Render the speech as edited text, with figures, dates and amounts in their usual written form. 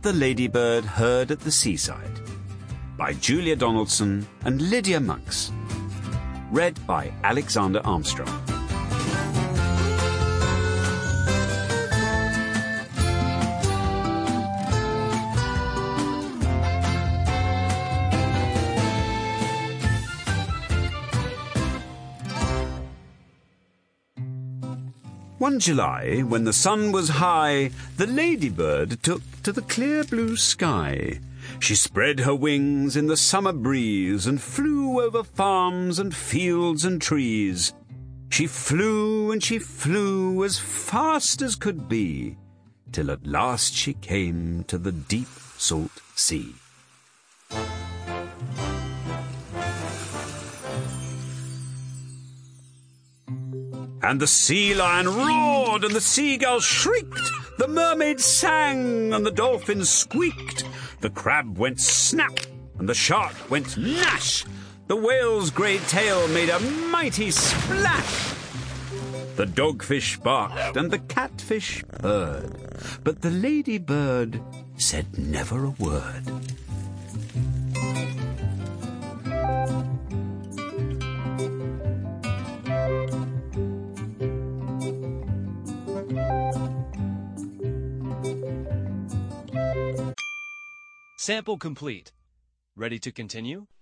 the Ladybird Heard at the Seaside by Julia Donaldson and Lydia Monks. Read by Alexander Armstrong. One July, when the sun was high, the Ladybird took to the clear blue sky. She spread her wings in the summer breeze and flew over farms and fields and trees. She flew and she flew as fast as could be, till at last she came to the deep salt sea. And the sea lion roared, and the seagull shrieked, the mermaid sang, and the dolphin squeaked, the crab went snap, and the shark went gnash, the whale's grey tail made a mighty splash. The dogfish barked, and the catfish purred, but the Ladybird said never a word. Sample complete. Ready to continue?